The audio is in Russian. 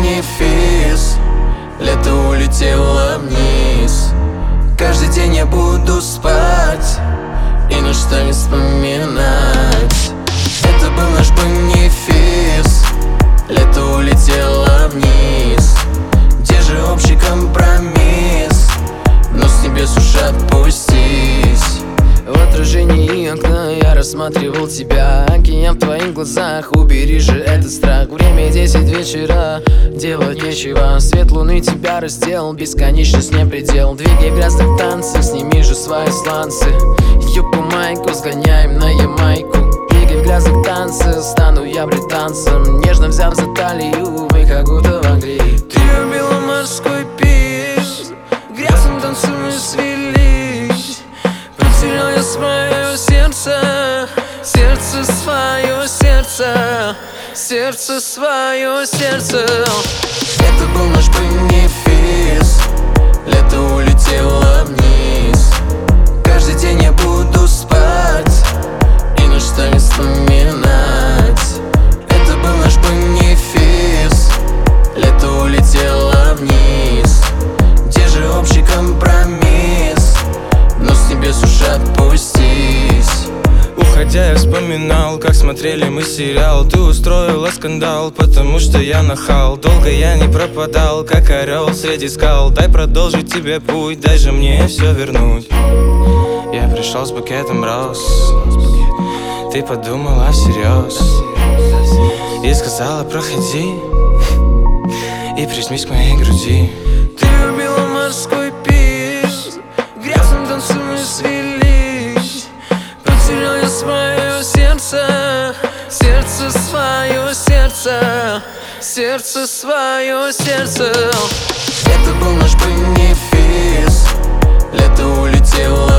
бенефис. Лето улетело вниз. Каждый день я буду спать и ничто не вспоминать. Это был наш бенефис. Лето улетело вниз. Где же общий компромисс? Но с небес уж отпустись. В отражении окна я рассматривал тебя. Океан в твоих глазах, убери же этот страх. Время 10 вечера, делать нечего. Свет луны тебя раздел, бесконечность не предел. Двигай в грязных танцах, сними же свои сланцы. Юбку, майку сгоняем на Ямайку. Двигай в грязных танцах, стану я британцем. Нежно взяв за талию, мы как будто в Англии. Ты любила морской пейс, грязным танцем мы свелись. Потерял я свое сердце, сердце свое, сердце, сердце свое, сердце. Это был наш бенефис. Лето улетело вниз. Каждый день я буду спать и ничто не вспоминать. Это был наш бенефис. Лето улетело вниз. Где же общий компромисс? Но с небес уж отпустись. Уходя я вспоминал, как смотрели мы сериал. Ты устроила скандал, потому что я нахал. Долго я не пропадал, как орел среди скал. Дай продолжить тебе путь, дай же мне все вернуть. Я пришел с букетом роз. Ты подумала всерьез и сказала: проходи и прижмись к моей груди. Ты любила морской пейс, грязным танцем мы свелись. Потерял я свое сердце, сердце свое, сердце, сердце свое, сердце. Это был наш бенефис. Лето улетело